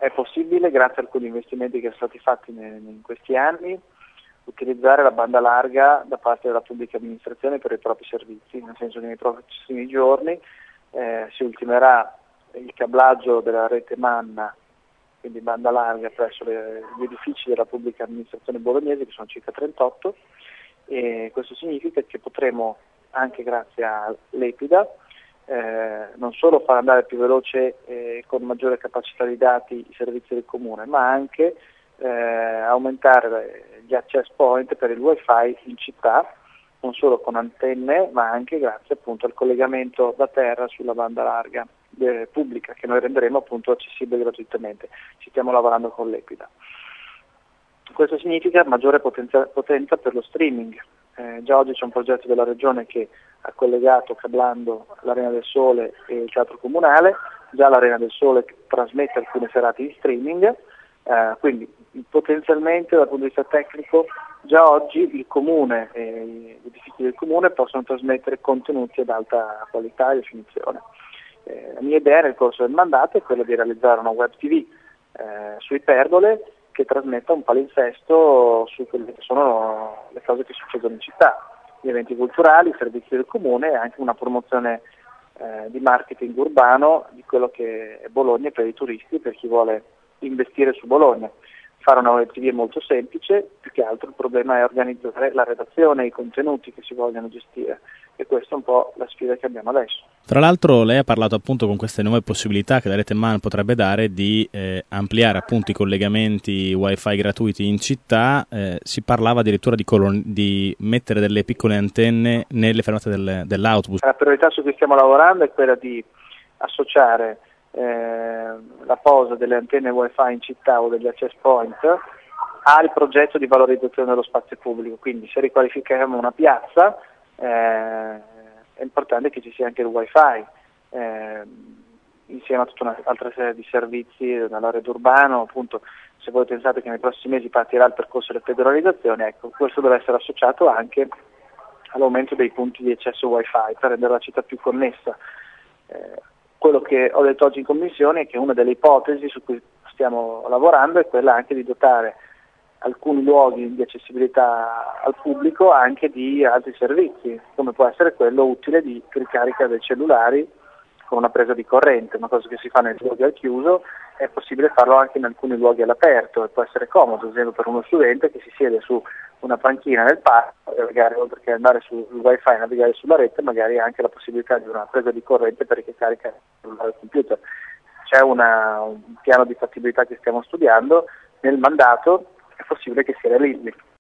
È possibile, grazie a alcuni investimenti che sono stati fatti in questi anni, utilizzare la banda larga da parte della pubblica amministrazione per i propri servizi, nel senso che nei prossimi giorni si ultimerà il cablaggio della rete Manna, quindi banda larga presso gli edifici della pubblica amministrazione bolognese, che sono circa 38, e questo significa che potremo, anche grazie all'Epida, non solo far andare più veloce e con maggiore capacità di dati i servizi del comune, ma anche aumentare gli access point per il wifi in città, non solo con antenne, ma anche grazie appunto al collegamento da terra sulla banda larga pubblica, che noi renderemo appunto accessibile gratuitamente. Ci stiamo lavorando con l'Epida. Questo significa maggiore potenza per lo streaming. Già oggi c'è un progetto della Regione che ha collegato cablando l'Arena del Sole e il Teatro Comunale. Già l'Arena del Sole trasmette alcune serate di streaming, quindi potenzialmente dal punto di vista tecnico già oggi il Comune e gli edifici del Comune possono trasmettere contenuti ad alta qualità e definizione. La mia idea nel corso del mandato è quella di realizzare una web TV su Ipergole che trasmetta un palinsesto su quelle che sono le cose che succedono in città, gli eventi culturali, i servizi del comune e anche una promozione di marketing urbano di quello che è Bologna per i turisti, per chi vuole investire su Bologna. Fare una web TV è molto semplice, più che altro il problema è organizzare la redazione e i contenuti che si vogliono gestire, e questa è un po' la sfida che abbiamo adesso. Tra l'altro lei ha parlato appunto con queste nuove possibilità che la rete MAN potrebbe dare di ampliare appunto i collegamenti wifi gratuiti in città, si parlava addirittura di mettere delle piccole antenne nelle fermate dell'autobus. La priorità su cui stiamo lavorando è quella di associare la posa delle antenne wifi in città o degli access point al progetto di valorizzazione dello spazio pubblico. Quindi se riqualifichiamo una piazza è importante che ci sia anche il wifi insieme a tutta un'altra serie di servizi dall'area urbano. Appunto, se voi pensate che nei prossimi mesi partirà il percorso della federalizzazione, ecco, questo deve essere associato anche all'aumento dei punti di accesso wifi per rendere la città più connessa. Quello che ho detto oggi in commissione è che una delle ipotesi su cui stiamo lavorando è quella anche di dotare alcuni luoghi di accessibilità al pubblico anche di altri servizi, come può essere quello utile di ricarica dei cellulari con una presa di corrente, una cosa che si fa nei luoghi al chiuso, è possibile farlo anche in alcuni luoghi all'aperto e può essere comodo, ad esempio per uno studente che si siede su una panchina nel parco e magari oltre che andare sul wifi e navigare sulla rete, magari ha anche la possibilità di una presa di corrente per ricaricare il computer. C'è un piano di fattibilità che stiamo studiando, nel mandato è possibile che si realizzi.